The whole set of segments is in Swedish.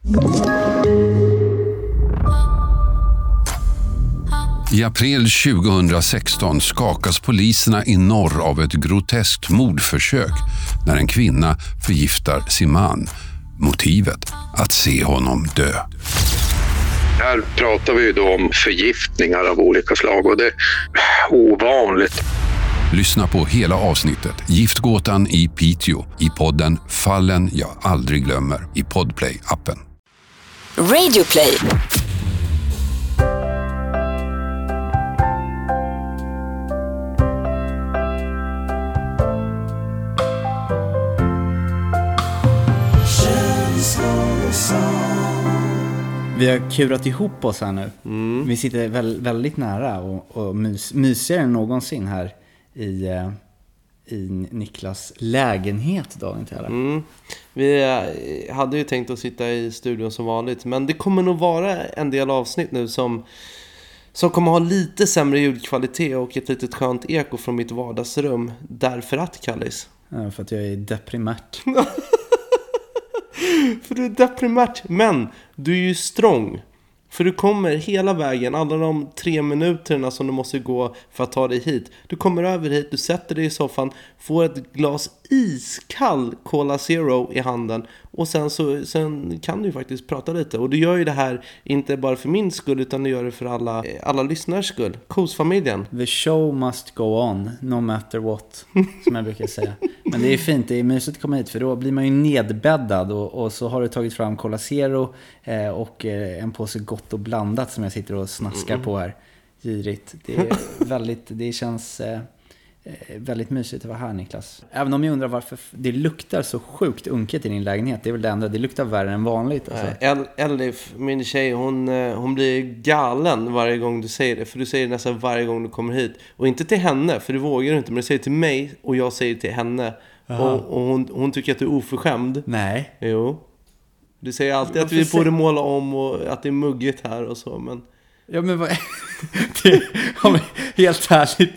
I april 2016 skakas poliserna i norr av ett groteskt mordförsök när en kvinna förgiftar sin man. Motivet: att se honom dö. Här pratar vi då om förgiftningar av olika slag och det är ovanligt. Lyssna på hela avsnittet Giftgåtan i Piteå i podden Fallen jag aldrig glömmer i Podplay-appen. Radioplay. Vi har kurat ihop oss här nu. Vi sitter väldigt nära och mysigare än någonsin här i Niklas lägenhet dagen till alla. Vi hade ju tänkt att sitta i studion som vanligt, men det kommer nog vara en del avsnitt nu som kommer ha lite sämre ljudkvalitet och ett litet skönt eko från mitt vardagsrum. Därför att, Kallis? Ja, för att jag är deprimärt. För du är deprimärt, men du är ju strong. För du kommer hela vägen, alla de 3 minuterna som du måste gå för att ta dig hit. Du kommer över hit, du sätter dig i soffan, får ett glas iskall Cola Zero i handen. Och sen kan du ju faktiskt prata lite. Och du gör ju det här inte bara för min skull, utan du gör det för alla lyssnars skull. Kosfamiljen. The show must go on, no matter what, som jag brukar säga. Men det är fint, det är mysigt att komma hit, för då blir man ju nedbäddad. Och så har du tagit fram Cola Zero och en påse gott och blandat som jag sitter och snaskar på här. Girigt. Det känns väldigt mysigt att vara här, Niklas. Även om jag undrar varför det luktar så sjukt unket i din lägenhet. Det är väl det enda, det luktar värre än vanligt alltså. Elif, min tjej, hon blir galen varje gång du säger det. För du säger det nästan varje gång du kommer hit. Och inte till henne, för det vågar du inte. Men du säger till mig och jag säger till henne. Och hon tycker att du är oförskämd. Nej. Jo. Du säger alltid att vi borde måla om och att det är muggigt här och så, men... Ja, men vad... helt ärligt,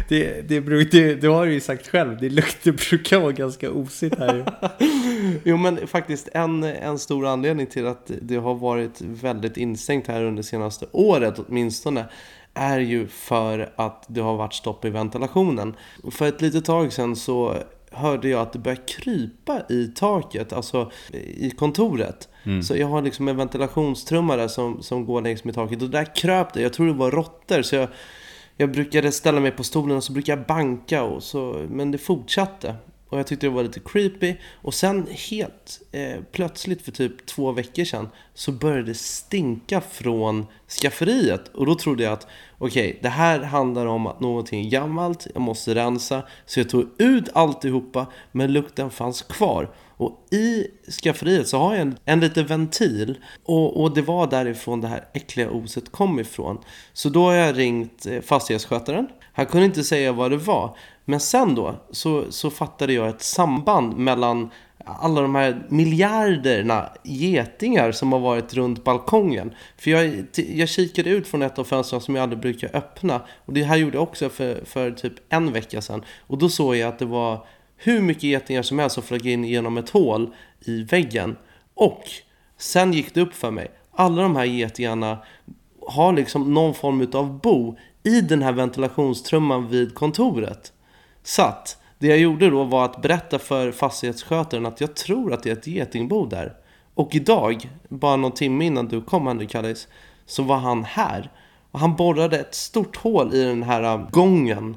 det har du ju sagt själv. Det brukar vara ganska osigt här. Jo, men faktiskt en stor anledning till att det har varit väldigt instängt här under senaste året åtminstone är ju för att det har varit stopp i ventilationen. För ett litet tag sedan så hörde jag att det började krypa i taket, alltså i kontoret. Så jag har liksom en ventilationstrummare som går längs med taket. Och där kröp det, jag tror det var råttor. Så jag brukade ställa mig på stolen och så brukade jag banka. Men det fortsatte. Och jag tyckte det var lite creepy. Och sen helt plötsligt för typ 2 veckor sedan så började det stinka från skafferiet. Och då trodde jag att okej, det här handlar om att någonting är gammalt. Jag måste rensa. Så jag tog ut alltihopa, men lukten fanns kvar. Och i skafferiet så har jag en liten ventil. Och det var därifrån det här äckliga oset kom ifrån. Så då har jag ringt fastighetsskötaren. Han kunde inte säga vad det var. Men sen då så fattade jag ett samband mellan alla de här miljarderna getingar som har varit runt balkongen. För jag kikade ut från ett av fönstren som jag aldrig brukar öppna. Och det här gjorde jag också för typ 1 vecka sedan. Och då såg jag att det var hur mycket getingar som helst som flög in genom ett hål i väggen. Och sen gick det upp för mig. Alla de här getingarna har liksom någon form av bo i den här ventilationstrumman vid kontoret. Så att det jag gjorde då var att berätta för fastighetsskötaren att jag tror att det är ett getingbo där. Och idag, bara någon timme innan du kom, Henrik Kallis, så var han här. Och han borrade ett stort hål i den här gången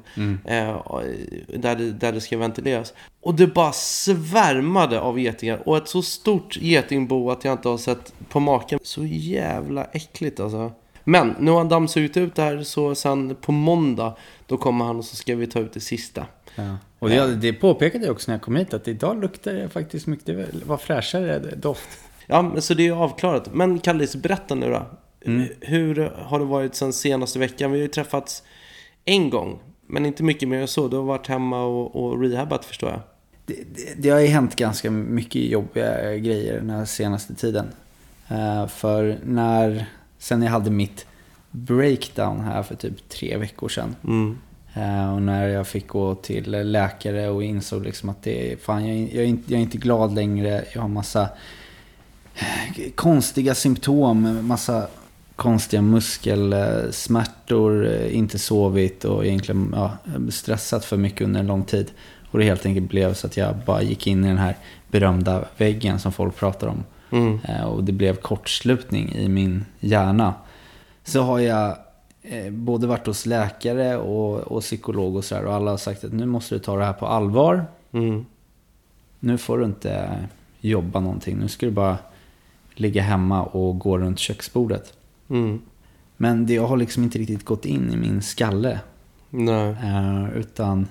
där det ska ventileras. Och det bara svärmade av getingar. Och ett så stort getingbo att jag inte har sett på maken. Så jävla äckligt alltså. Men nu har han dammsugit ut det här, så sen på måndag då kommer han och så ska vi ta ut det sista. Ja. Och det påpekade jag också när jag kom hit, att idag luktar det faktiskt mycket, det var fräschare doft. Ja, men så det är avklarat. Men Kallis, berätta nu då. Hur har det varit sen senaste veckan? Vi har ju träffats en gång, men inte mycket mer än så. Du har varit hemma och rehabat, förstår jag. Det har ju hänt ganska mycket jobbiga grejer den här senaste tiden. För sen jag hade mitt breakdown här för typ 3 veckor sedan. Och när jag fick gå till läkare och insåg liksom att jag är inte glad längre. Jag har massa konstiga symptom, massa konstiga muskelsmärtor, inte sovit och egentligen stressat för mycket under en lång tid. Och det helt enkelt blev så att jag bara gick in i den här berömda väggen som folk pratar om. Och det blev kortslutning i min hjärna. Så har jag både varit hos läkare och psykolog och sådär, och alla har sagt att nu måste du ta det här på allvar. Nu får du inte jobba någonting, nu ska du bara ligga hemma och gå runt köksbordet. Men det har liksom inte riktigt gått in i min skalle. Nej. Utan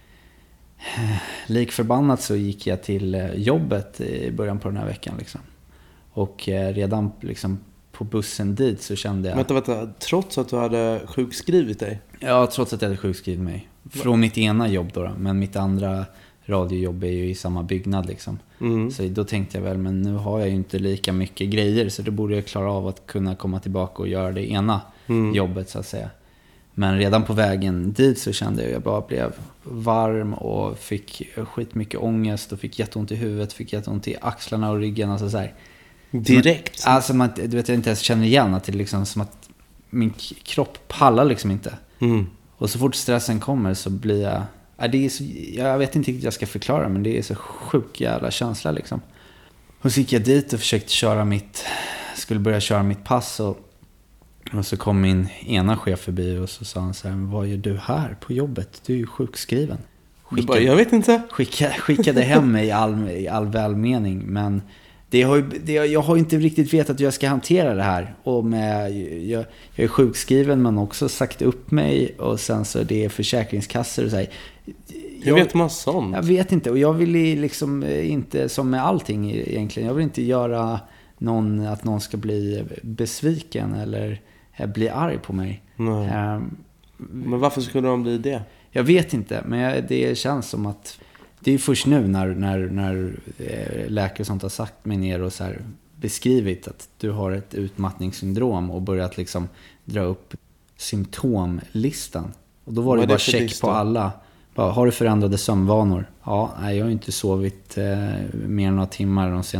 lik förbannat så gick jag till jobbet i början på den här veckan liksom. Och redan liksom på bussen dit så kände jag... Vänta, trots att du hade sjukskrivit dig? Ja, trots att jag hade sjukskrivit mig. Från mitt ena jobb då, men mitt andra radiojobb är ju i samma byggnad liksom. Så då tänkte jag väl, men nu har jag ju inte lika mycket grejer, så då borde jag klara av att kunna komma tillbaka och göra det ena jobbet så att säga. Men redan på vägen dit så kände jag bara blev varm och fick skitmycket ångest och fick jätteont i huvudet, fick jätteont i axlarna och ryggen, alltså så här. Direkt? Alltså du vet, jag inte ens känner igen att det är liksom som att min kropp pallar liksom inte. Och så fort stressen kommer så blir jag... Det är så, jag vet inte riktigt jag ska förklara, men det är så sjuk jävla känsla liksom. Och så gick jag dit och försökte skulle börja köra mitt pass, och så kom min ena chef förbi och så sa han så här: vad gör du här på jobbet? Du är ju sjukskriven. Jag vet inte. Skickade hem mig i all välmening, men jag har inte riktigt vetat hur jag ska hantera det här. Och jag är sjukskriven men också sagt upp mig, och sen så det är försäkringskassor och så här. Jag vet massa sånt. Jag vet inte, och jag vill liksom inte, som med allting egentligen, jag vill inte göra att någon ska bli besviken eller bli arg på mig. Men varför skulle de bli det? Jag vet inte, men det känns som att det är först nu när läkare sånt har sagt mig ner och så här beskrivit att du har ett utmattningssyndrom och börjat liksom dra upp symptomlistan. Och då var det bara check på alla. Bara, har du förändrade sömnvanor? Ja, nej, jag har inte sovit mer än några timmar de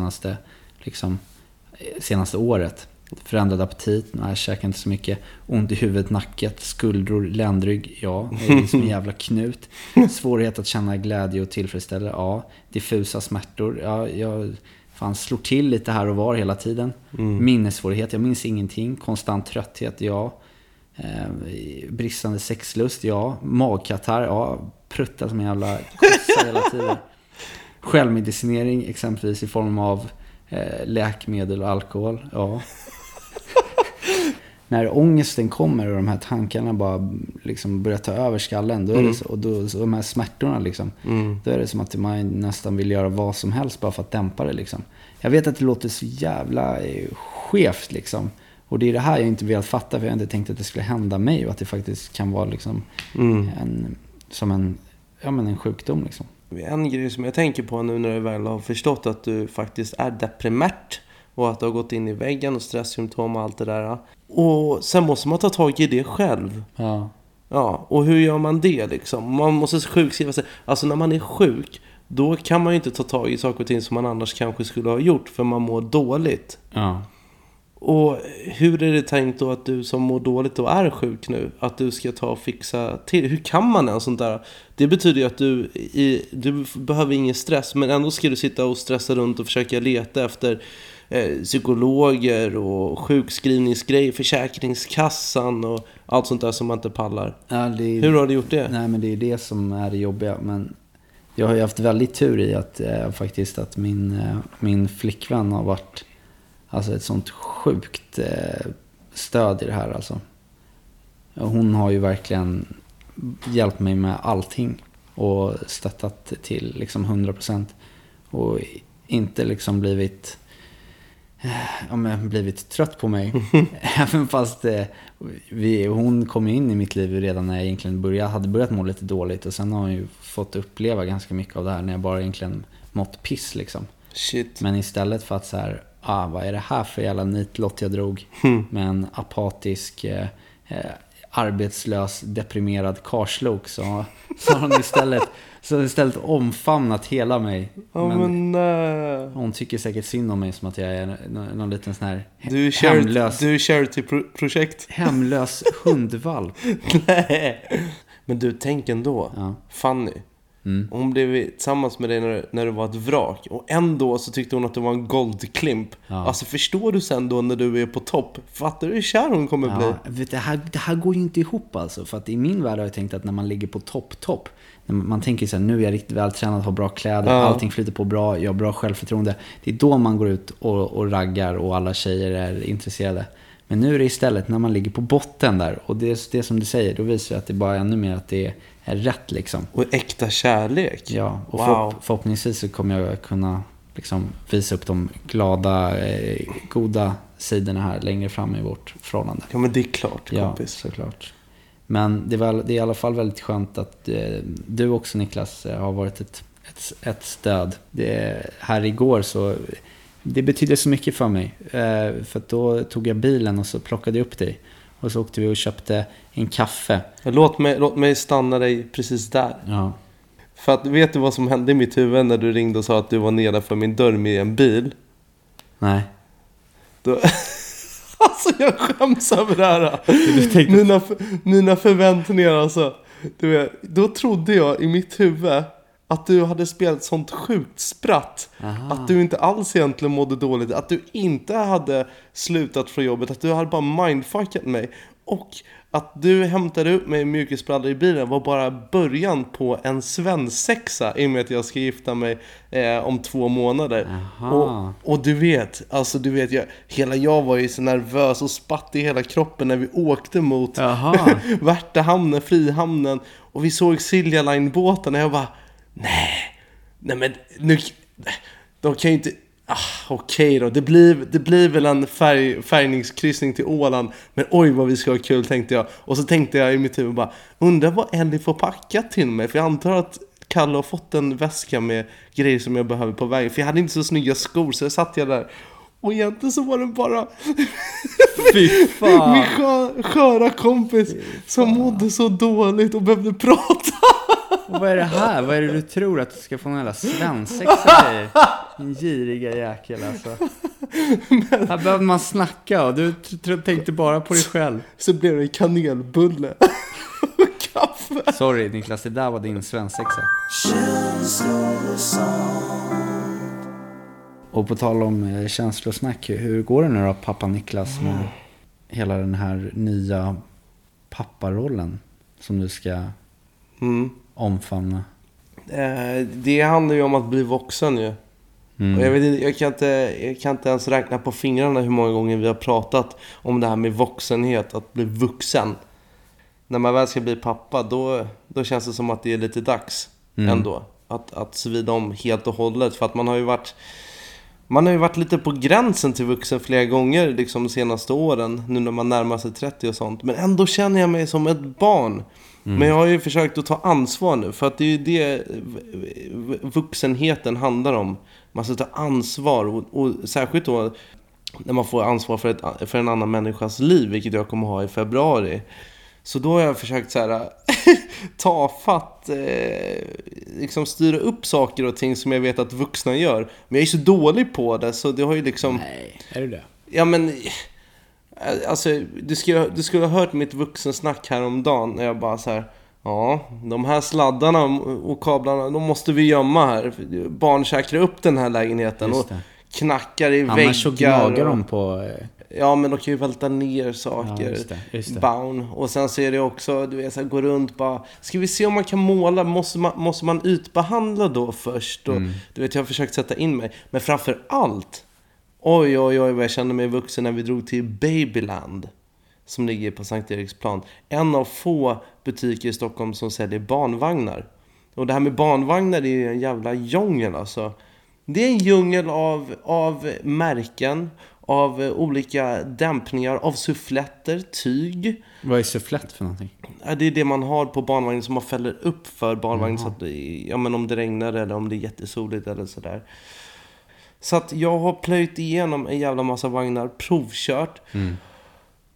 senaste året. Förändrad aptit, nej, jag käkar inte så mycket. Ont i huvudet, nacket, skuldror, ländrygg, ja, det är som en jävla knut. Svårighet att känna glädje och tillfredsställelse, ja. Diffusa smärtor, ja, jag slår till lite här och var hela tiden. Minnessvårighet, jag minns ingenting. Konstant trötthet, ja. Bristande sexlust, ja. Magkatarr, ja. Prutta som en jävla kossa hela tiden. Självmedicinering, exempelvis i form av läkemedel och alkohol, ja. När ångesten kommer och de här tankarna bara liksom börjar ta över skallen, då är det så, och då så de här smärtorna liksom, då är det som att man nästan vill göra vad som helst bara för att dämpa det liksom. Jag vet att det låter så jävla skevt liksom, och det är det här jag inte velat fatta, för jag inte tänkt att det skulle hända mig, och att det faktiskt kan vara liksom en sjukdom liksom. En grej som jag tänker på nu när du väl har förstått att du faktiskt är deprimärt och att du har gått in i väggen och stresssymptom och allt det där. Och sen måste man ta tag i det själv. Ja. Ja, och hur gör man det liksom? Man måste sjukskriva sig. Alltså när man är sjuk, då kan man ju inte ta tag i saker och ting som man annars kanske skulle ha gjort, för man mår dåligt. Ja. Och hur är det tänkt då att du som mår dåligt och är sjuk nu, att du ska ta och fixa till? Hur kan man en sånt där? Det betyder ju att du behöver ingen stress, men ändå ska du sitta och stressa runt och försöka leta efter psykologer och sjukskrivningsgrejer, försäkringskassan och allt sånt där som man inte pallar. Ja, hur har du gjort det? Nej, men det är det som är det jobbiga. Men jag har ju haft väldigt tur i att faktiskt att min flickvän har varit alltså ett sånt sjukt stöd i det här alltså. Hon har ju verkligen hjälpt mig med allting och stöttat till liksom 100%, och inte liksom blivit trött på mig. Även fast hon kom in i mitt liv redan när jag egentligen hade börjat må lite dåligt, och sen har jag ju fått uppleva ganska mycket av det här när jag bara egentligen mått piss liksom. Shit. Men istället för att så här, vad är det här för jävla nitlott jag drog med en apatisk arbetslös, deprimerad karslok, så har hon istället omfamnat hela mig. Men hon tycker säkert synd om mig, som att jag är någon liten sån här hemlös. Du är charity-projekt. Hemlös hundvalp. Nej. Men du, tänk ändå. Ja. Fanny. Hon blev tillsammans med dig när du var ett vrak. Och ändå så tyckte hon att du var en goldklimp. Ja. Alltså förstår du sen då när du är på topp? Fattar du hur kär hon kommer bli? Vet, det här går ju inte ihop alltså. För att i min värld har jag tänkt att när man ligger på topp, man tänker så här, nu är jag riktigt vältränad, har bra kläder, allting flyter på bra, jag har bra självförtroende. Det är då man går ut och raggar och alla tjejer är intresserade. Men nu är det istället när man ligger på botten där, och det som du säger, då visar det att det bara ännu mer att det är rätt liksom. Och äkta kärlek. Ja, och wow. Förhoppningsvis så kommer jag kunna liksom visa upp de glada, goda sidorna här längre fram i vårt förhållande. Ja, men det är klart, kompis. Ja, såklart. Men det är i alla fall väldigt skönt att du också, Niklas, har varit ett stöd. Här igår så... Det betyder så mycket för mig. För att då tog jag bilen och så plockade jag upp dig. Och så åkte vi och köpte en kaffe. Låt mig stanna dig precis där. Ja. För att vet du vad som hände i mitt huvud när du ringde och sa att du var nere för min dörr med en bil? Nej. Då... Alltså jag skäms över det här. Mina förväntningar alltså. Du vet, då trodde jag i mitt huvud att du hade spelat sånt sjukt spratt. Aha. Att du inte alls egentligen mådde dåligt. Att du inte hade slutat från jobbet. Att du hade bara mindfuckat mig. Och att du hämtade upp mig i mjukisbrallor i bilen var bara början på en svensexa. I och med att jag ska gifta mig om 2 månader. Och du vet, jag var ju så nervös och spatt i hela kroppen när vi åkte mot Värtahamnen, Frihamnen. Och vi såg Silja Line-båten och jag bara... Nej men nu de kan ju inte okej då, det blir väl en färgningskryssning till Åland, men oj vad vi ska ha kul, tänkte jag. Och så tänkte jag i mitt huvud bara, undrar vad Ellie får packa till mig, för jag antar att Kalle har fått en väska med grejer som jag behöver på vägen, för jag hade inte så snygga skor, så jag satt där. Och egentligen så var det bara Fy fan. min sköra kompis som mådde så dåligt och behövde prata. Och vad är det här? Vad är det du tror att du ska få en jävla svensexa i? En giriga jäkel alltså. Här behöver man snacka och du tänkte bara på dig själv. Så blev det kanelbulle och kaffe. Sorry Niklas, det där var din svensexa. Och på tal om känslosnack, hur går det nu då, pappa Niklas, med hela den här nya papparollen som du ska omfamna? Det handlar ju om att bli vuxen ju. Och jag kan inte ens räkna på fingrarna hur många gånger vi har pratat om det här med vuxenhet, att bli vuxen. När man väl ska bli pappa, då känns det som att det är lite dags ändå att svida om helt och hållet, för att man har ju varit lite på gränsen till vuxen flera gånger liksom de senaste åren, nu när man närmar sig 30 och sånt. Men ändå känner jag mig som ett barn. Men jag har ju försökt att ta ansvar nu, för att det är ju det vuxenheten handlar om. Man ska ta ansvar, och särskilt då när man får ansvar för en annan människas liv, vilket jag kommer ha i februari. Så då har jag försökt så här ta fatt, liksom styra upp saker och ting som jag vet att vuxna gör. Men jag är så dålig på det, så det har ju liksom... Nej, är du det? Ja, men... Alltså, du skulle ha hört mitt vuxensnack här om dagen när jag bara så här... Ja, de här sladdarna och kablarna, de måste vi gömma här. Barn säkrar upp den här lägenheten och knackar i väggar. Annars så gnagar de på... Ja, men de kan ju välta ner saker. Ja, just det. Bound. Och sen så är det också, du vet, så här, gå runt bara... Ska vi se om man kan måla? Måste man utbehandla då först? Och, du vet, jag har försökt sätta in mig. Men framför allt... Oj, vad jag kände mig vuxen när vi drog till Babyland. Som ligger på Sankt Eriksplan. En av få butiker i Stockholm som säljer barnvagnar. Och det här med barnvagnar är ju en jävla djungel alltså. Det är en djungel av märken, av olika dämpningar, av suffletter, tyg. Vad är sufflett för någonting? Ja, det är det man har på barnvagnen som man fäller upp för barnvagnen. Så att, ja, men om det regnar eller om det är jättesoligt eller sådär. Så att jag har plöjt igenom en jävla massa vagnar, provkört.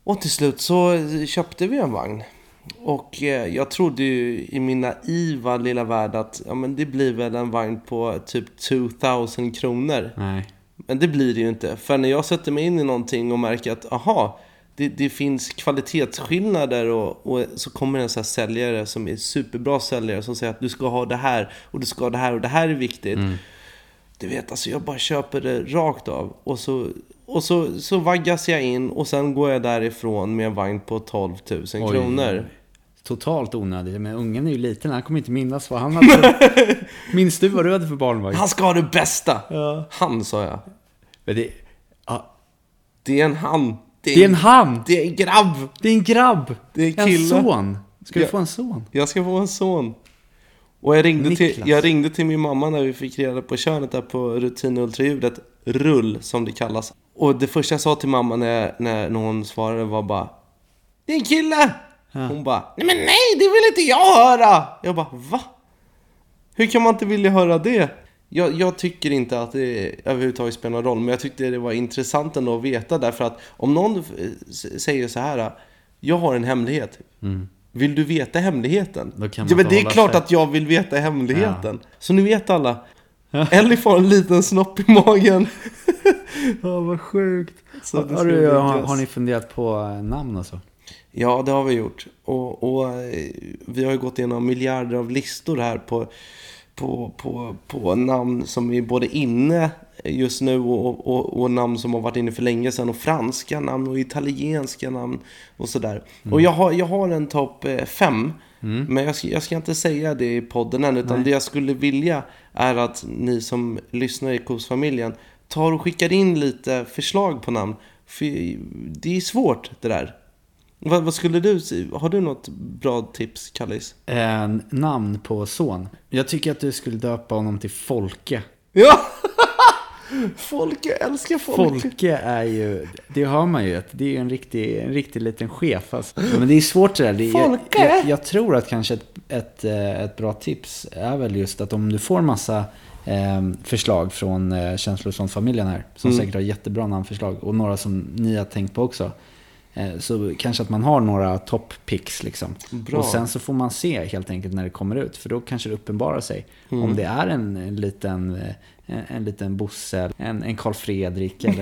Och till slut så köpte vi en vagn. Och jag trodde ju i min naiva lilla värld att men det blir väl en vagn på typ 2000 kronor. Nej. Men det blir det ju inte. För när jag sätter mig in i någonting och märker att det finns kvalitetsskillnader och så kommer en sån här säljare som är superbra säljare som säger att du ska ha det här och du ska ha det här och det här är viktigt. Du vet, alltså jag bara köper det rakt av och så vaggas jag in och sen går jag därifrån med en vagn på 12 000 kronor. Totalt onödigt. Men ungen är ju liten, han kommer inte minnas vad han hade. Minns du vad du hade för barnvagn? Han ska ha det bästa. Ja. Han, sa jag. Men Det är en han. Det är en han. Det är en grabb. Det är en grabb. Det är en kille. En son. Ska du få en son? Jag ska få en son. Och jag ringde till min mamma när vi fick reda på könet där på rutinultraljudet. Rull, som det kallas. Och det första jag sa till mamma när hon svarade var bara: det är en kille! Ja. Hon bara: nej, det vill inte jag höra! Jag bara: va? Hur kan man inte vilja höra det? Jag tycker inte att det överhuvudtaget spelar någon roll. Men jag tyckte det var intressant ändå att veta. Därför att om någon säger så här: jag har en hemlighet. Vill du veta hemligheten? Men det är klart att jag vill veta hemligheten. Ja. Så ni vet alla. Ellie får en liten snopp i magen. Vad sjukt. Har ni funderat på namn och så? Ja, det har vi gjort. Och vi har ju gått igenom miljarder av listor här på namn som är både inne just nu och namn som har varit inne för länge sedan, och franska namn och italienska namn och sådär. Och jag har en topp 5, men jag ska inte säga det i podden än, utan det jag skulle vilja är att ni som lyssnar i Kosfamiljen tar och skickar in lite förslag på namn, för det är svårt det där. Vad skulle du säga? Har du något bra tips, Kallis? Namn på son. Jag tycker att du skulle döpa honom till Folke. Ja! Folke, älskar Folke. Folke är ju, det hör man ju, att det är ju en riktig liten chef. Alltså. Men det är svårt det där. Folke! Jag tror att kanske ett bra tips är väl just att om du får en massa förslag från Känslor-familjen här, som säkert har jättebra namnförslag, och några som ni har tänkt på också, så kanske att man har några top picks liksom. Bra. Och sen så får man se helt enkelt när det kommer ut, för då kanske det uppenbarar sig om det är en liten Bosse, en Karl Fredrik eller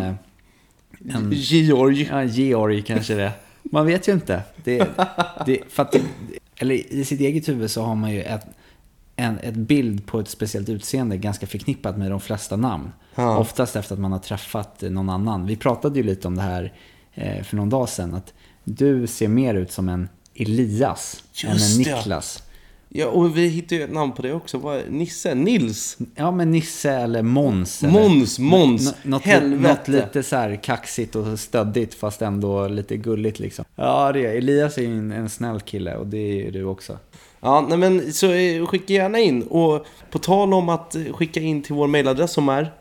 en Georg. Ja, Georg kanske det. Man vet ju inte. För att eller i sitt eget huvud så har man ju ett bild på ett speciellt utseende ganska förknippat med de flesta namn. Ja. Oftast efter att man har träffat någon annan. Vi pratade ju lite om det här för någon dag sedan, att du ser mer ut som en Elias än en Niklas. Ja, och vi hittade ju ett namn på det också. Vad Nisse? Nils? Ja, men Nisse eller Måns. Måns. Något lite så här kaxigt och stöddigt, fast ändå lite gulligt liksom. Ja, det är. Elias är ju en snäll kille, och det är ju du också. Ja, nej, men så skicka gärna in. Och på tal om att skicka in till vår mailadress som är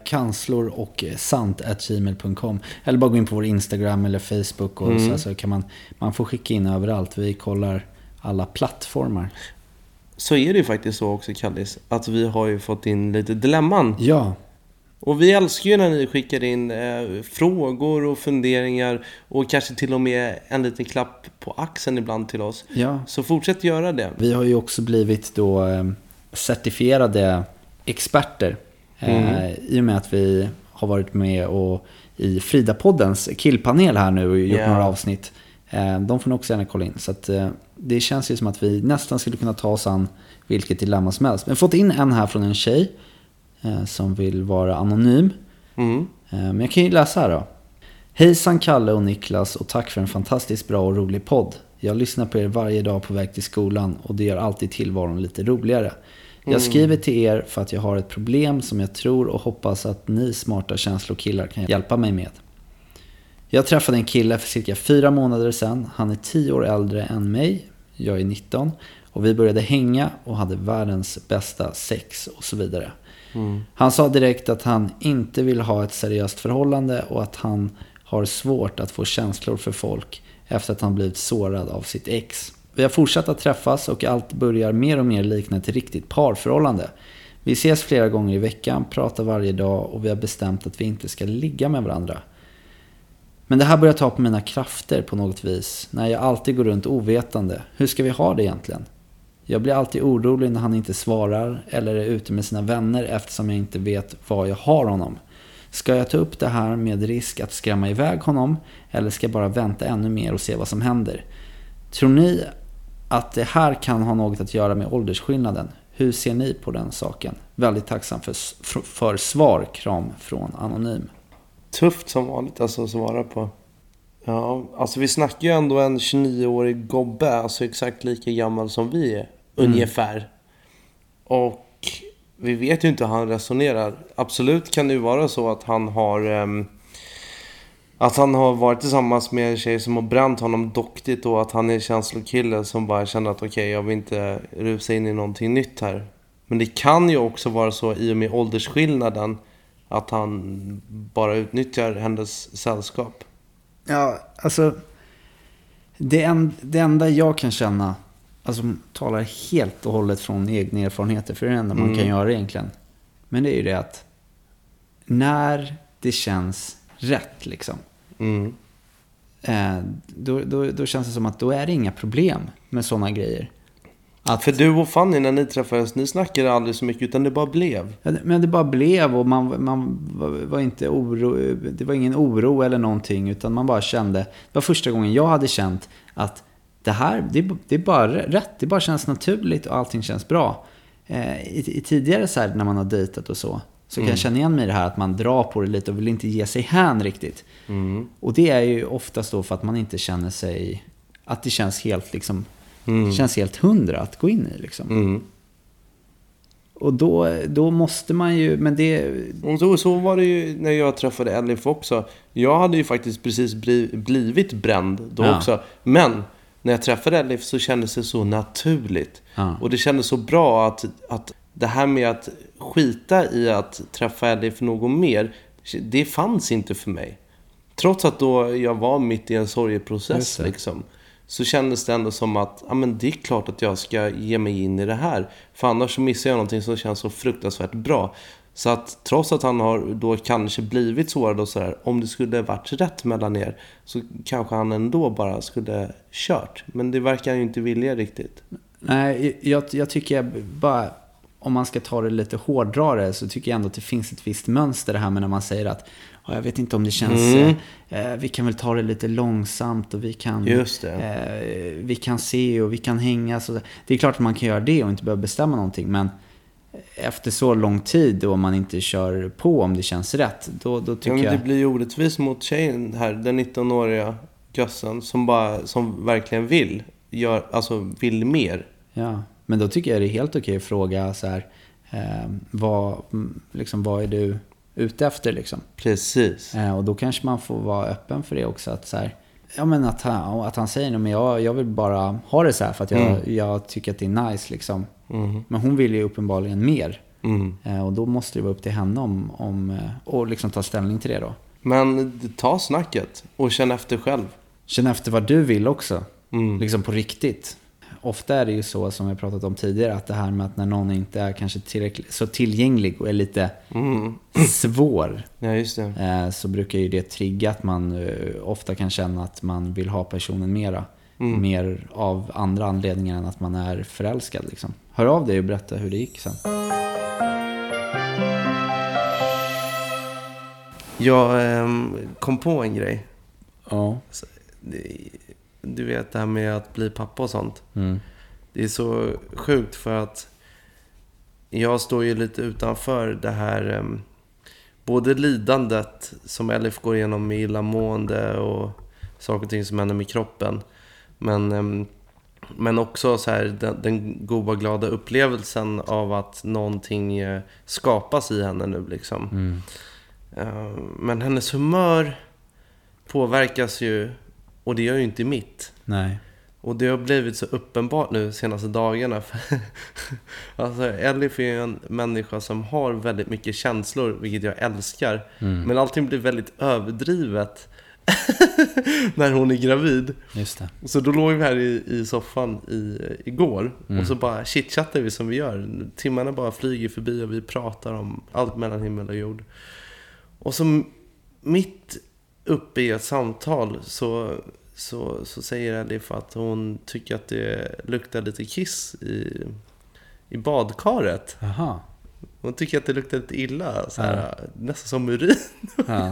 kanslorochsant@gmail.com, eller bara gå in på vår Instagram eller Facebook och så kan man får skicka in överallt. Vi kollar alla plattformar. Så är det ju faktiskt så också, Kallis, att vi har ju fått in lite dilemman. Ja. Och vi älskar ju när ni skickar in frågor och funderingar, och kanske till och med en liten klapp på axeln ibland till oss. Ja. Så fortsätt göra det. Vi har ju också blivit då certifierade experter i och med att vi har varit med och i Frida-poddens killpanel här nu och gjort några avsnitt. De får ni också gärna kolla in. Så att, det känns ju som att vi nästan skulle kunna ta oss an vilket dilemma som helst. Men fått in en här från en tjej som vill vara anonym. Men jag kan ju läsa här då. Hejsan Kalle och Niklas, och tack för en fantastiskt bra och rolig podd. Jag lyssnar på er varje dag på väg till skolan, och det gör alltid tillvaron lite roligare. Jag skriver till er för att jag har ett problem som jag tror och hoppas att ni smarta känslokillar kan hjälpa mig med. Jag träffade en kille för cirka 4 månader sedan. Han är 10 år äldre än mig. Jag är 19. Och vi började hänga och hade världens bästa sex och så vidare. Han sa direkt att han inte vill ha ett seriöst förhållande och att han har svårt att få känslor för folk efter att han blivit sårad av sitt ex. Vi har fortsatt att träffas och allt börjar mer och mer likna ett riktigt parförhållande. Vi ses flera gånger i veckan, pratar varje dag och vi har bestämt att vi inte ska ligga med varandra. Men det här börjar ta på mina krafter på något vis. När jag alltid går runt ovetande. Hur ska vi ha det egentligen? Jag blir alltid orolig när han inte svarar eller är ute med sina vänner eftersom jag inte vet var jag har honom. Ska jag ta upp det här med risk att skrämma iväg honom eller ska jag bara vänta ännu mer och se vad som händer? Tror ni att det här kan ha något att göra med åldersskillnaden? Hur ser ni på den saken? Väldigt tacksam för svar. Kram från Anonym. Tufft som vanligt alltså att svara på. Ja, alltså vi snackar ju ändå en 29-årig gobbe, alltså exakt lika gammal som vi är, ungefär. Och vi vet ju inte hur han resonerar. Absolut kan det ju vara så att han har varit tillsammans med en tjej som har bränt honom doktigt och att han är känslokille som bara känner att okej, jag vill inte rusa in i någonting nytt här. Men det kan ju också vara så i och med åldersskillnaden att han bara utnyttjar hennes sällskap. Ja, alltså det enda jag kan känna, alltså talar helt och hållet från egna erfarenheter, för det är det enda man kan göra egentligen. Men det är ju det att när det känns rätt liksom, då känns det som att då är det inga problem med sådana grejer. För du och Fanny när ni träffades, ni snackade aldrig så mycket utan det bara blev. Men det bara blev och man var inte det var ingen oro eller någonting, utan man bara kände, det var första gången jag hade känt att det här, det är bara rätt, det bara känns naturligt och allting känns bra. I tidigare så här, när man har dejtat och så kan jag känna igen mig i det här att man drar på det lite och vill inte ge sig hän riktigt. Och det är ju oftast då för att man inte känner sig, att det känns helt liksom, det känns helt 100 att gå in i liksom. Och då måste man ju, men det... Och så var det ju när jag träffade Elif också. Jag hade ju faktiskt precis blivit bränd då också. Men när jag träffade Elif så kändes det så naturligt. Och det kändes så bra att det här med att skita i att träffa Elif något mer, det fanns inte för mig. Trots att då jag var mitt i en sorgeprocess liksom. Så kändes det ändå som att men det är klart att jag ska ge mig in i det här. För annars så missar jag någonting som känns så fruktansvärt bra. Så att trots att han har då kanske blivit sårad och sådär, om det skulle varit rätt mellan er så kanske han ändå bara skulle kört. Men det verkar ju inte vilja riktigt. Nej, jag tycker bara, om man ska ta det lite hårdrare, så tycker jag ändå att det finns ett visst mönster det här med när man säger att jag vet inte om det känns, vi kan väl ta det lite långsamt och vi kan vi kan se och vi kan hänga. Så det är klart att man kan göra det och inte behöva bestämma någonting, men efter så lång tid och man inte kör på om det känns rätt, då tycker jag... Det blir ju orättvist mot tjejen här, den 19-åriga gössen som verkligen vill mer. Ja, men då tycker jag det är helt okej att fråga så här, vad är du ute efter liksom. Precis. Och då kanske man får vara öppen för det också, att så här, ja men att han säger men jag vill bara ha det så här för att jag tycker att det är nice liksom. Men hon vill ju uppenbarligen mer. Och då måste det vara upp till henne och liksom ta ställning till det då. Men ta snacket och känn efter själv. Känn efter vad du vill också. Liksom på riktigt. Ofta är det ju så, som jag pratat om tidigare, att det här med att när någon inte är kanske tillräckligt så tillgänglig och är lite svår, ja, just det. Så brukar ju det trigga att man ofta kan känna att man vill ha personen mera. Mer av andra anledningar än att man är förälskad liksom. Hör av dig och berätta hur det gick sen. Jag kom på en grej. Ja. Du vet det här med att bli pappa och sånt. Det är så sjukt för att jag står ju lite utanför det här, både lidandet som Elif går igenom med illamående och saker och ting som händer med kroppen, men också så här den goda glada upplevelsen av att någonting skapas i henne nu liksom. Men hennes humör påverkas ju, och det gör ju inte mitt. Nej. Och det har blivit så uppenbart nu senaste dagarna. Alltså Elif är ju en människa som har väldigt mycket känslor, vilket jag älskar. Men allting blir väldigt överdrivet när hon är gravid. Just det. Så då låg vi här i soffan igår och så bara chitchattar vi som vi gör. Timmarna bara flyger förbi och vi pratar om allt mellan himmel och jord. Och så mitt uppe i ett samtal så säger Elif att hon tycker att det luktar lite kiss i badkaret. Aha. Hon tycker att det luktar lite illa, så här, nästan som urin. Ja.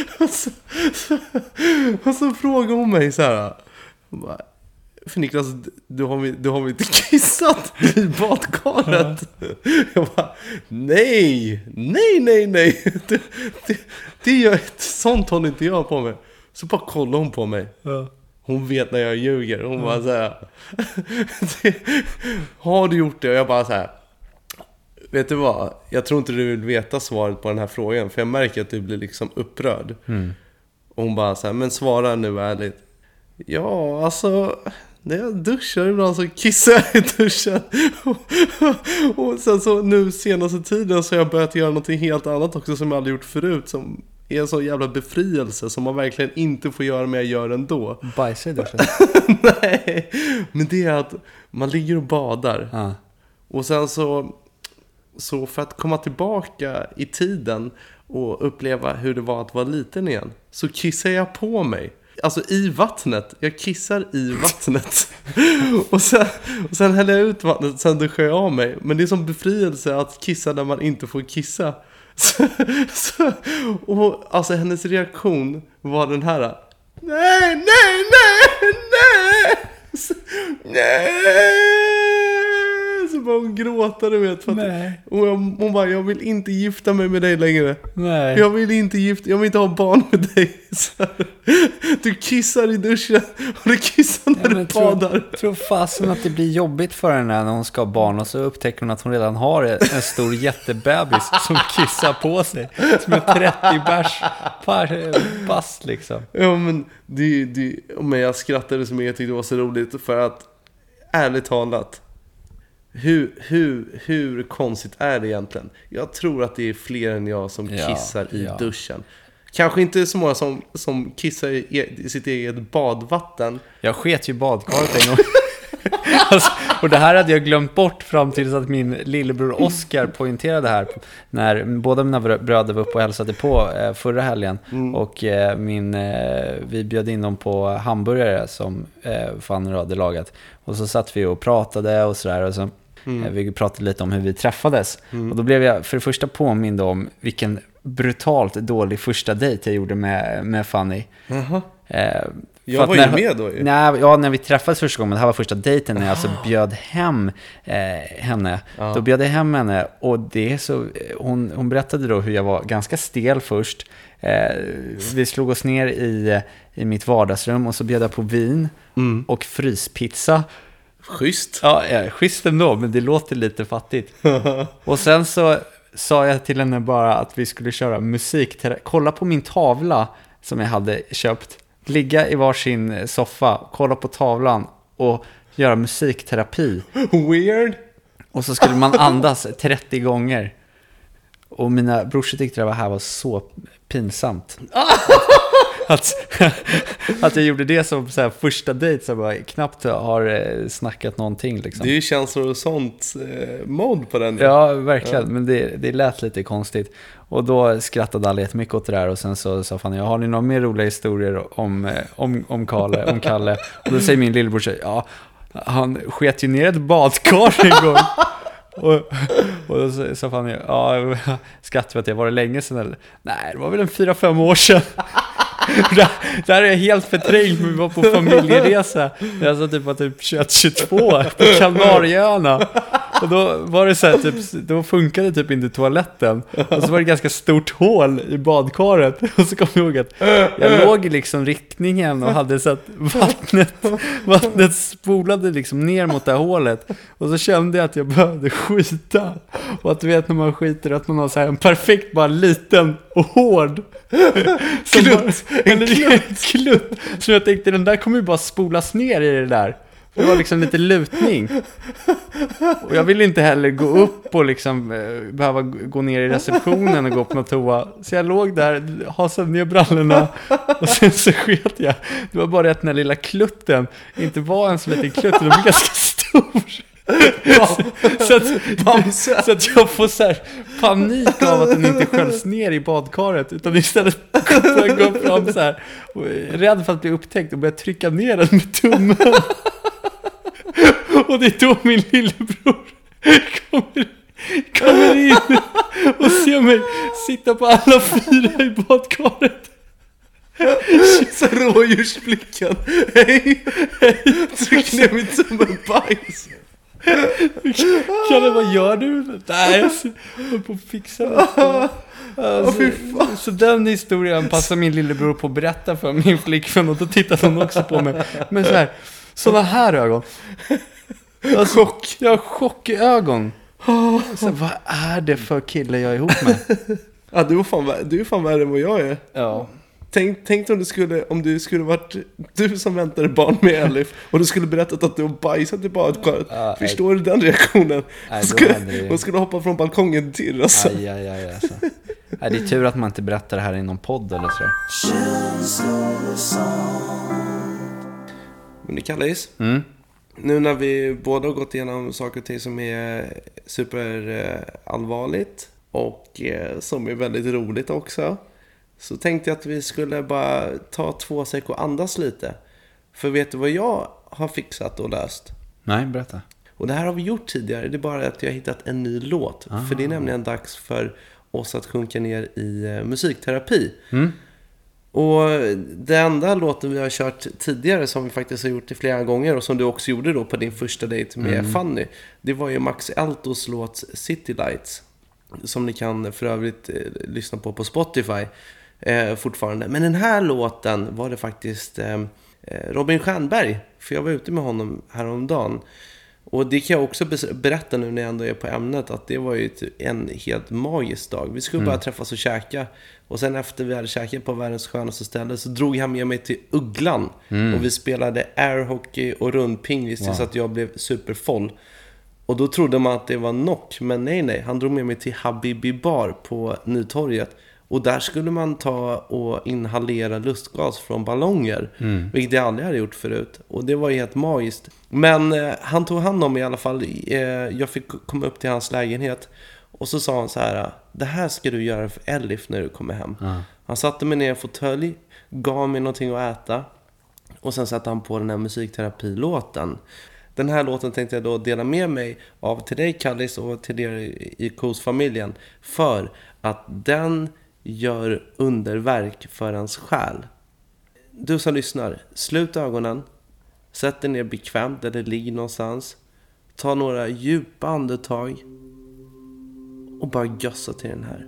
och så frågar hon mig så här, för Niklas, du har väl inte kissat i badkaret? Jag bara, nej. Det gör ett sånt håller inte jag på mig. Så bara kollar hon på mig. Ja. Hon vet när jag ljuger. Hon bara så här, har du gjort det? Och jag bara så här, vet du vad? Jag tror inte du vill veta svaret på den här frågan, för jag märker att du blir liksom upprörd. Och hon bara så här, men svara nu ärligt. Ja, alltså, när jag duschar ibland så kissar jag i duschen. Och sen så nu senaste tiden så har jag börjat göra något helt annat också som jag aldrig gjort förut, som är en sån jävla befrielse som man verkligen inte får göra, men jag gör ändå. Bajsa i duschen? Nej, men det är att man ligger och badar. Och sen så för att komma tillbaka i tiden och uppleva hur det var att vara liten igen, så kissar jag på mig. Alltså i vattnet. Jag kissar i vattnet. och sen häller jag ut vattnet. Sen duschar jag av mig. Men det är som befrielse att kissa där man inte får kissa. Och alltså hennes reaktion var den här: nej. Så bara hon gråtade, vet, för att hon bara, jag vill inte gifta mig med dig längre. Nej. Jag vill inte ha barn med dig. Så du kissar i duschen och du kissar när du badar. Tror fasen att det blir jobbigt för henne när hon ska ha barn, och så upptäcker hon att hon redan har en stor jättebebis som kissar på sig, som är 30 bärs bast liksom. Ja, men men jag skrattade så mycket, jag tyckte det var så roligt, för att ärligt talat, hur konstigt är det egentligen? Jag tror att det är fler än jag som kissar i duschen. Kanske inte så många som kissar i sitt eget badvatten. Jag sket ju badkaret en gång. Alltså, och det här hade jag glömt bort fram tills att min lillebror Oscar poängterade här när båda mina bröder var uppe och hälsade på förra helgen. Och vi bjöd in dem på hamburgare som Fanny hade lagat. Och så satt vi och pratade och sådär, och så vi pratade lite om hur vi träffades. Och då blev jag för det första påmind om vilken brutalt dålig första dejt jag gjorde med Fanny. Jag var ju med då ju. När vi träffades första gången, det här var första dejten när jag alltså bjöd hem henne. Då bjöd jag hem henne, och det är så, hon berättade då hur jag var ganska stel först. Vi slog oss ner i mitt vardagsrum, och så bjöd jag på vin och fryspizza. Schysst. Ja, schysst ändå, men det låter lite fattigt. Och sen så sa jag till henne bara att vi skulle köra musik. Kolla på min tavla som jag hade köpt. Ligga i varsin soffa, kolla på tavlan och göra musikterapi. Weird. Och så skulle man andas 30 gånger. Och mina brorsor tyckte det här var så pinsamt. Att jag gjorde det som så här första dejt, som jag knappt har snackat någonting liksom. Det känns som sånt mod på den. Ja, verkligen. Ja. Men det lät lite konstigt. Och då skrattade alla jättemycket åt det där. Och sen så sa Fanny, har ni några mer roliga historier om Kalle? Och då säger min lillebror så, ja, han sket ju ner ett badkar en gång. Och då sa Fanny, ja, skrattar att jag var det länge sedan eller? Nej, det var väl en 4-5 år sedan. Det här är helt förträngt, men vi var på familjeresa. Jag sa typ att 21-22 på Kanarieöarna. Och då var det så här, typ, då funkade typ inte toaletten. Och så var det ganska stort hål i badkaret. Och så kom jag ihåg att jag låg i liksom riktningen och hade så att vattnet spolade liksom ner mot det här hålet. Och så kände jag att jag behövde skita. Och att du vet när man skiter att man har så här en perfekt, bara liten och hård klutt. Så jag tänkte, den där kommer ju bara spolas ner i det där. Det var liksom lite lutning. Och jag ville inte heller gå upp och liksom behöva gå ner i receptionen och gå på något toa. Så jag låg där, hasade ner brallorna och sen så sket jag. Det var bara att den här lilla klutten inte var en så liten klutt, den var ganska stor. Så att jag får så här panik av att den inte sköljs ner i badkaret, utan istället får jag gå fram så här och är rädd för att bli upptäckt och börja trycka ner den med tummen. Och det är då min lillebror kommer in och ser mig sitta på alla 4 i badkaret. Så rådjursblicken. Hej. Tryck ner mitt tummen bajs. Kalle, vad gör du? Nej, jag håller på att fixa det. Så den historien passar min lillebror på att berätta för min flickvän, och då tittade hon också på mig. Men så här, såna här ögon. Chock. Jag har chockögon. Så vad är det för kille jag är ihop med? Ja, du är fan värre än vad jag är. Ja. Tänk om du skulle varit du som väntade barn med Elif och du skulle berättat att du har bajsat i badkaret. Förstår du den reaktionen? Hon skulle hoppa från balkongen till alltså. Aj, alltså. Det är tur att man inte berättar det här i någon podd eller så. Men det kallas. Nu när vi båda har gått igenom saker och ting som är superallvarligt och som är väldigt roligt också, så tänkte jag att vi skulle bara ta 2 sek och andas lite. För vet du vad jag har fixat och löst? Nej, berätta. Och det här har vi gjort tidigare. Det är bara att jag har hittat en ny låt. För det är nämligen dags för oss att sjunka ner i musikterapi. Och den enda låten vi har kört tidigare, som vi faktiskt har gjort det flera gånger och som du också gjorde då på din första dejt med Fanny, det var ju Max Eltos låt City Lights, som ni kan för övrigt lyssna på Spotify fortfarande. Men den här låten var det faktiskt Robin Stjernberg, för jag var ute med honom häromdagen. Och det kan jag också berätta nu när jag ändå är på ämnet, att det var ju en helt magisk dag. Vi skulle bara träffas och käka. Och sen efter vi hade käkat på världens skönaste ställe så drog han med mig till Ugglan. Och vi spelade airhockey och rundpingis tills att jag blev superfull. Och då trodde man att det var knock, men nej. Han drog med mig till Habibi bar på Nytorget. Och där skulle man ta och inhalera lustgas från ballonger. Vilket jag aldrig hade gjort förut. Och det var ju helt magiskt. Men han tog hand om mig i alla fall. Jag fick komma upp till hans lägenhet. Och så sa han så här: det här ska du göra för Elif när du kommer hem. Han satte mig ner i en fåtölj, gav mig någonting att äta. Och sen satte han på den här musikterapilåten. Den här låten tänkte jag då dela med mig av till dig, Kallis, och till er i KOS-familjen. För att den gör underverk för ens själ. Du som lyssnar, slut ögonen. Sätt dig ner bekvämt där det ligger någonstans. Ta några djupa andetag. Och bara gössa till den här.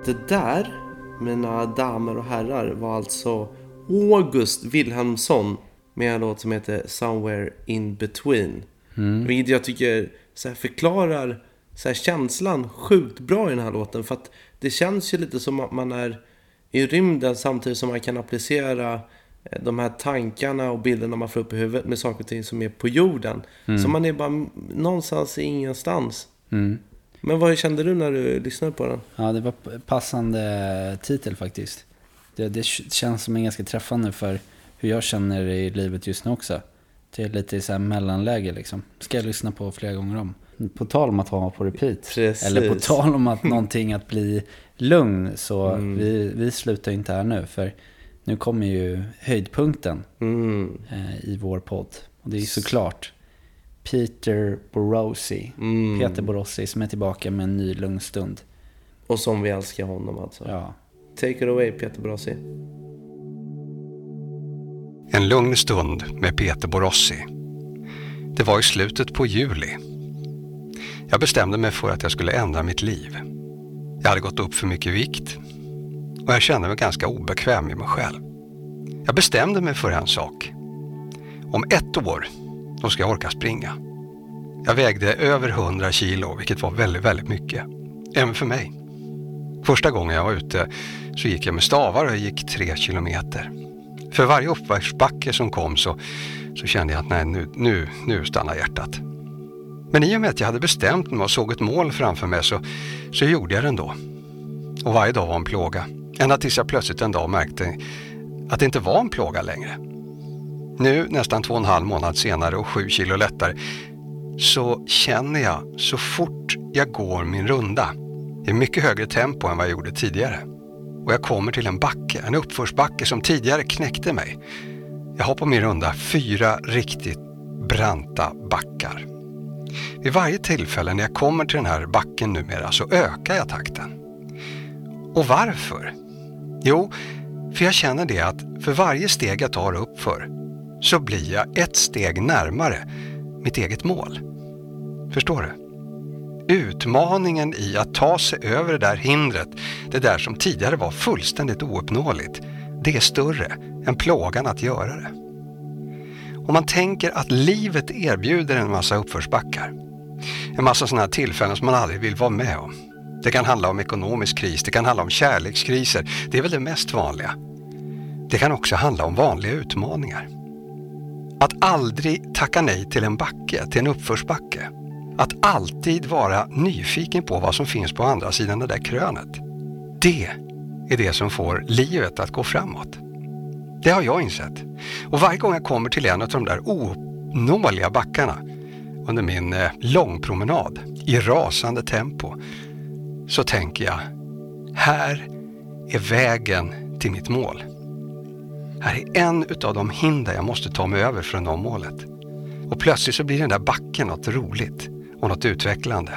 Det där, mina damer och herrar, var alltså August Wilhelmsson med en låt som heter Somewhere in Between. Vilket jag tycker så här förklarar så här känslan sjukt bra i den här låten. För att det känns ju lite som att man är i rymden samtidigt som man kan applicera de här tankarna och bilderna man får upp i huvudet med saker och ting som är på jorden. Så man är bara någonstans i ingenstans. Men vad kände du när du lyssnade på den? Ja, det var passande titel faktiskt. Det känns som en ganska träffande för hur jag känner i livet just nu också. Det är lite så här mellanläge liksom. Ska jag lyssna på flera gånger om. På tal om att ha på repeat. Precis. Eller på tal om att någonting att bli lugn. Så vi slutar inte här nu. För nu kommer ju höjdpunkten i vår podd. Och det är såklart Peter Borossi. Peter Borossi som är tillbaka med en ny lugn stund. Och som vi älskar honom alltså. Ja. Take it away, Peter Borossi. En lugn stund med Peter Borossi. Det var i slutet på juli. Jag bestämde mig för att jag skulle ändra mitt liv. Jag hade gått upp för mycket vikt och jag kände mig ganska obekväm i mig själv. Jag bestämde mig för en sak. Om 1 år, då ska jag orka springa. Jag vägde över 100 kilo, vilket var väldigt, väldigt mycket. Även för mig. Första gången jag var ute så gick jag med stavar och jag gick 3 kilometer. För varje uppförsbacke som kom så kände jag att nej, nu stannar hjärtat. Men i och med att jag hade bestämt mig och såg ett mål framför mig så gjorde jag det ändå. Och varje dag var en plåga. Ända tills jag plötsligt en dag märkte att det inte var en plåga längre. Nu, nästan 2,5 månader senare och 7 kilo lättare, så känner jag så fort jag går min runda i mycket högre tempo än vad jag gjorde tidigare. Och jag kommer till en backe, en uppförsbacke som tidigare knäckte mig. Jag har på min runda 4 riktigt branta backar. Vid varje tillfälle när jag kommer till den här backen numera så ökar jag takten. Och varför? Jo, för jag känner det att för varje steg jag tar upp för så blir jag 1 steg närmare mitt eget mål. Förstår du? Utmaningen i att ta sig över det där hindret, det där som tidigare var fullständigt ouppnåeligt, det är större än plågan att göra det. Om man tänker att livet erbjuder en massa uppförsbackar, en massa sådana här tillfällen som man aldrig vill vara med om. Det kan handla om ekonomisk kris, det kan handla om kärlekskriser, det är väl det mest vanliga. Det kan också handla om vanliga utmaningar. Att aldrig tacka nej till en backe, till en uppförsbacke. Att alltid vara nyfiken på vad som finns på andra sidan det där krönet. Det är det som får livet att gå framåt. Det har jag insett. Och varje gång jag kommer till en av de där ouppnåeliga backarna under min långpromenad i rasande tempo så tänker jag, här är vägen till mitt mål. Här är en utav de hinder jag måste ta mig över för att nå målet. Och plötsligt så blir den där backen något roligt och något utvecklande.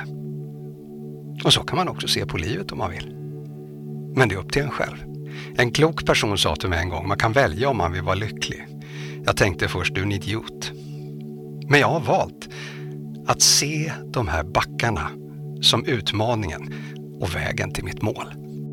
Och så kan man också se på livet om man vill. Men det är upp till en själv. En klok person sa till mig en gång, man kan välja om man vill vara lycklig. Jag tänkte först, du är en idiot. Men jag har valt att se de här backarna som utmaningen och vägen till mitt mål.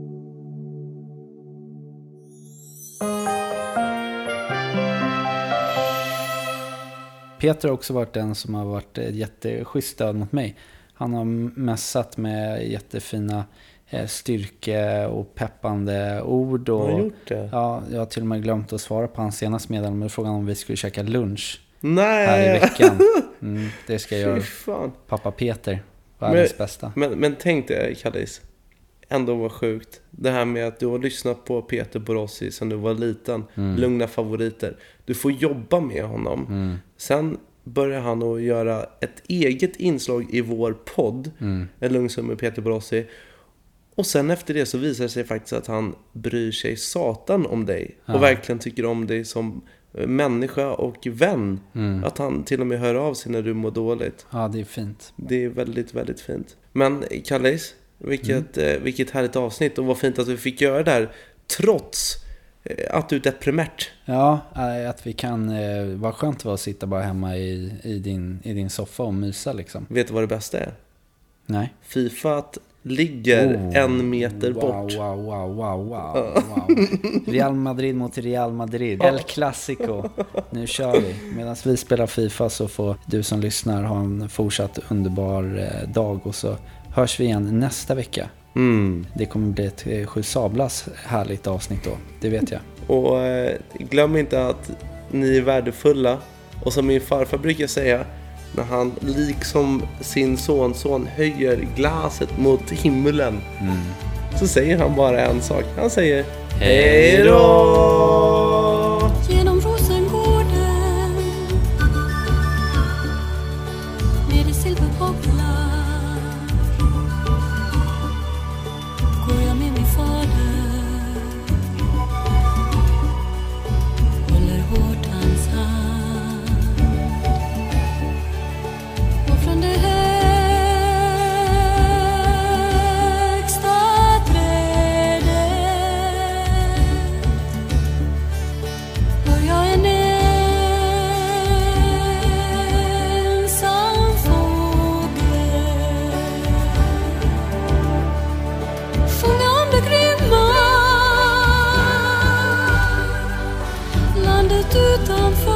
Peter har också varit den som har varit jätteschysst stöd mot mig. Han har mässat med jättefina styrke och peppande ord. Och, har gjort det? Ja, jag har till och med glömt att svara på hans senaste meddelande med frågan om vi skulle käka lunch. Nej. Här i veckan. Det ska jag göra. Pappa Peter, världens bästa. Men tänk dig, Kallis, ändå var sjukt. Det här med att du har lyssnat på Peter Borossi sen du var liten. Lugna favoriter. Du får jobba med honom. Sen börjar han att göra ett eget inslag i vår podd. En lugn stund med Peter Borossi. Och sen efter det så visar det sig faktiskt att han bryr sig satan om dig. Och verkligen tycker om dig som människa och vän. Att han till och med hör av sig när du mår dåligt. Ja, det är fint. Det är väldigt, väldigt fint. Men Kallis, vilket härligt avsnitt. Och vad fint att vi fick göra det här trots att du är deprimärt. Ja, att vi kan vara skönt att sitta bara hemma i din soffa och mysa liksom. Vet du vad det bästa är? Nej. FIFA att ligger 1 meter bort. Wow. Real Madrid mot Real Madrid. El Clasico. Nu kör vi. Medan vi spelar FIFA så får du som lyssnar ha en fortsatt underbar dag. Och så hörs vi igen nästa vecka. Det kommer bli ett sjusablas härligt avsnitt då. Det vet jag. Och glöm inte att ni är värdefulla. Och som min farfar brukar säga, när han liksom sin sonson höjer glaset mot himlen, så säger han bara en sak. Han säger hej då! Genom Rosengården med det silverbocklar går jag med min fader, håller hårt hans hand, och från det högsta trädet hör jag en ensam fågel sjunga om det grymma landet utanför.